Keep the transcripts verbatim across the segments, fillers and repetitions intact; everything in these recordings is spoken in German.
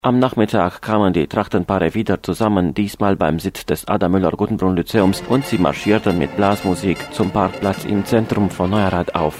Am Nachmittag kamen die Trachtenpaare wieder zusammen, diesmal beim Sitz des Ada-Müller-Guttenbrunn-Lyzeums, und sie marschierten mit Blasmusik zum Parkplatz im Zentrum von Neuerath auf.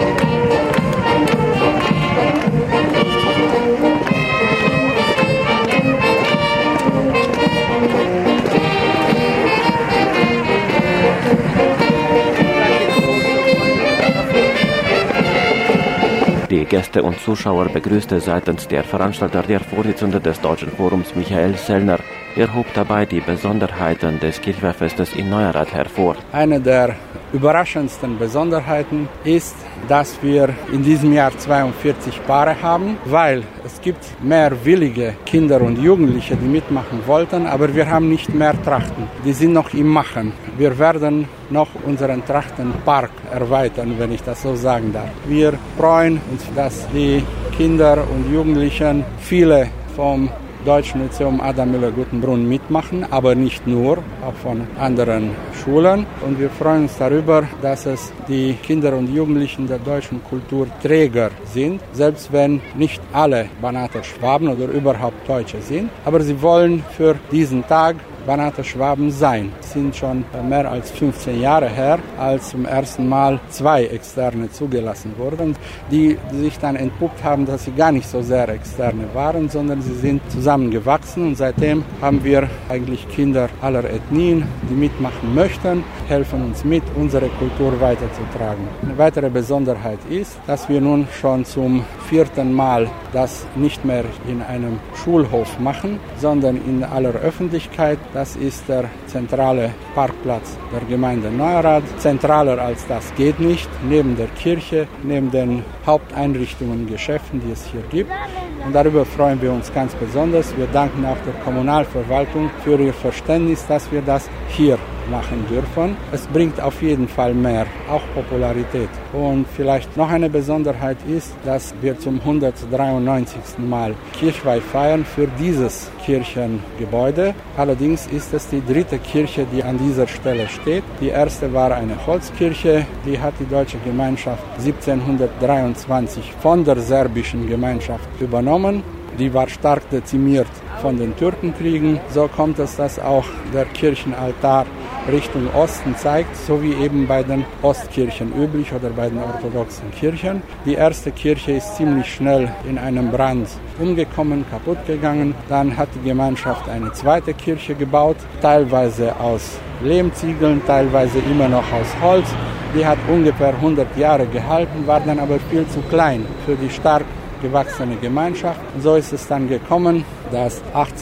Die Gäste und Zuschauer begrüßte seitens der Veranstalter der Vorsitzende des Deutschen Forums Michael Sellner. Er hob dabei die Besonderheiten des Kirchweihfestes in Neuerath hervor. Eine der überraschendsten Besonderheiten ist, dass wir in diesem Jahr zweiundvierzig Paare haben, weil es gibt mehr willige Kinder und Jugendliche, die mitmachen wollten, aber wir haben nicht mehr Trachten. Die sind noch im Machen. Wir werden noch unseren Trachtenpark erweitern, wenn ich das so sagen darf. Wir freuen uns, dass die Kinder und Jugendlichen, viele vom Deutschen Lyzeum Ada-Müller-Guttenbrunn mitmachen, aber nicht nur, auch von anderen Schulen. Und wir freuen uns darüber, dass es die Kinder und Jugendlichen der deutschen Kulturträger sind, selbst wenn nicht alle Banater Schwaben oder überhaupt Deutsche sind. Aber sie wollen für diesen Tag Banater Schwaben sein. Es sind schon mehr als fünfzehn Jahre her, als zum ersten Mal zwei Externe zugelassen wurden, die sich dann entpuppt haben, dass sie gar nicht so sehr Externe waren, sondern sie sind zusammengewachsen, und seitdem haben wir eigentlich Kinder aller Ethnien, die mitmachen möchten, helfen uns mit, unsere Kultur weiterzutragen. Eine weitere Besonderheit ist, dass wir nun schon zum vierten Mal das nicht mehr in einem Schulhof machen, sondern in aller Öffentlichkeit. Das ist der zentrale Parkplatz der Gemeinde Neuerath. Zentraler als das geht nicht, neben der Kirche, neben den Haupteinrichtungen und Geschäften, die es hier gibt. Und darüber freuen wir uns ganz besonders. Wir danken auch der Kommunalverwaltung für ihr Verständnis, dass wir das hier machen dürfen. Es bringt auf jeden Fall mehr, auch Popularität. Und vielleicht noch eine Besonderheit ist, dass wir zum hundertdreiundneunzigsten Mal Kirchweih feiern für dieses Kirchengebäude. Allerdings ist es die dritte Kirche, die an dieser Stelle steht. Die erste war eine Holzkirche, die hat die deutsche Gemeinschaft siebzehnhundertdreiundzwanzig von der serbischen Gemeinschaft übernommen. Die war stark dezimiert von den Türkenkriegen. So kommt es, dass auch der Kirchenaltar Richtung Osten zeigt, so wie eben bei den Ostkirchen üblich oder bei den orthodoxen Kirchen. Die erste Kirche ist ziemlich schnell in einem Brand umgekommen, kaputt gegangen. Dann hat die Gemeinschaft eine zweite Kirche gebaut, teilweise aus Lehmziegeln, teilweise immer noch aus Holz. Die hat ungefähr hundert Jahre gehalten, war dann aber viel zu klein für die stark gewachsene Gemeinschaft. So ist es dann gekommen, dass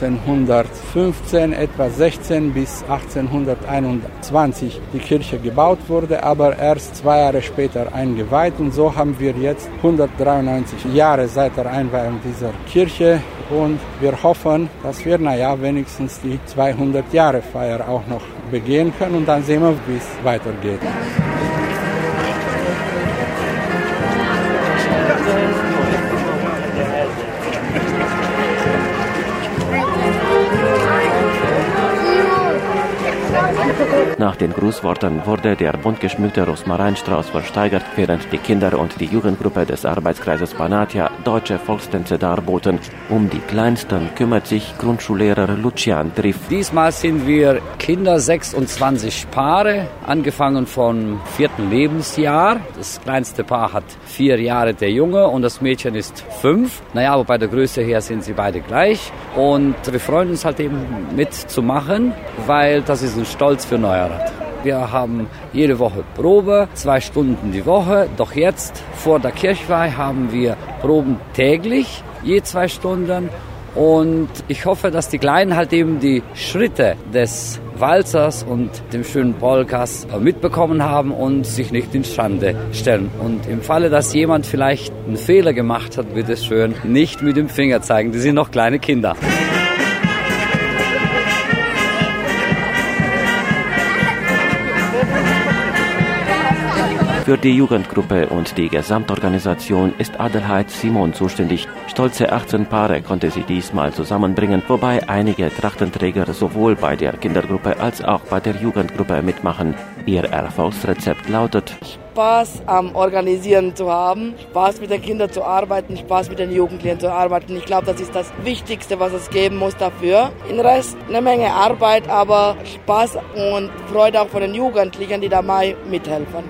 achtzehnhundertfünfzehn, etwa sechzehn bis achtzehnhunderteinundzwanzig die Kirche gebaut wurde, aber erst zwei Jahre später eingeweiht. Und so haben wir jetzt hundertdreiundneunzig Jahre seit der Einweihung dieser Kirche, und wir hoffen, dass wir, naja, wenigstens die zweihundert Jahre Feier auch noch begehen können, und dann sehen wir, wie es weitergeht. Nach den Grußworten wurde der bunt geschmückte Rosmarinstrauß versteigert, während die Kinder und die Jugendgruppe des Arbeitskreises Banatia deutsche Volkstänze darboten. Um die Kleinsten kümmert sich Grundschullehrer Lucian Triff. Diesmal sind wir Kinder, sechsundzwanzig Paare, angefangen vom vierten Lebensjahr. Das kleinste Paar hat vier Jahre, der Junge, und das Mädchen ist fünf. Naja, aber bei der Größe her sind sie beide gleich. Und wir freuen uns halt eben mitzumachen, weil das ist ein Stolz für Neuerath. Wir haben jede Woche Probe, zwei Stunden die Woche. Doch jetzt vor der Kirchweih haben wir Proben täglich, je zwei Stunden. Und ich hoffe, dass die Kleinen halt eben die Schritte des Walzers und dem schönen Polkas mitbekommen haben und sich nicht in Schande stellen. Und im Falle, dass jemand vielleicht einen Fehler gemacht hat, bitte schön nicht mit dem Finger zeigen. Die sind noch kleine Kinder. Für die Jugendgruppe und die Gesamtorganisation ist Adelheid Simon zuständig. Stolze achtzehn Paare konnte sie diesmal zusammenbringen, wobei einige Trachtenträger sowohl bei der Kindergruppe als auch bei der Jugendgruppe mitmachen. Ihr Erfolgsrezept lautet: Spaß am Organisieren zu haben, Spaß mit den Kindern zu arbeiten, Spaß mit den Jugendlichen zu arbeiten. Ich glaube, das ist das Wichtigste, was es geben muss dafür. Im Rest eine Menge Arbeit, aber Spaß und Freude auch von den Jugendlichen, die dabei mithelfen.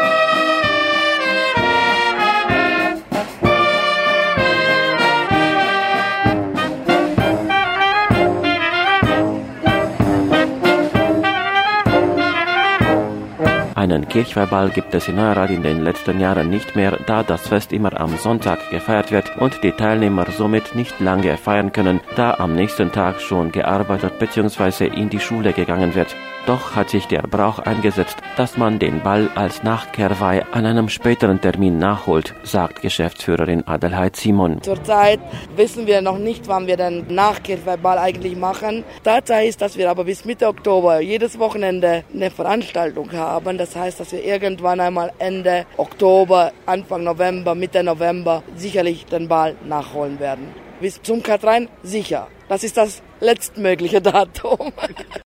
Einen Kirchweihball gibt es in Neurath in den letzten Jahren nicht mehr, da das Fest immer am Sonntag gefeiert wird und die Teilnehmer somit nicht lange feiern können, da am nächsten Tag schon gearbeitet bzw. in die Schule gegangen wird. Doch hat sich der Brauch eingesetzt, dass man den Ball als Nachkehrweih an einem späteren Termin nachholt, sagt Geschäftsführerin Adelheid Simon. Zurzeit wissen wir noch nicht, wann wir den Nachkehrweihball eigentlich machen. Tatsache ist, dass wir aber bis Mitte Oktober jedes Wochenende eine Veranstaltung haben. Das heißt, dass wir irgendwann einmal Ende Oktober, Anfang November, Mitte November sicherlich den Ball nachholen werden. Bis zum Katrein sicher. Das ist das letztmögliche Datum.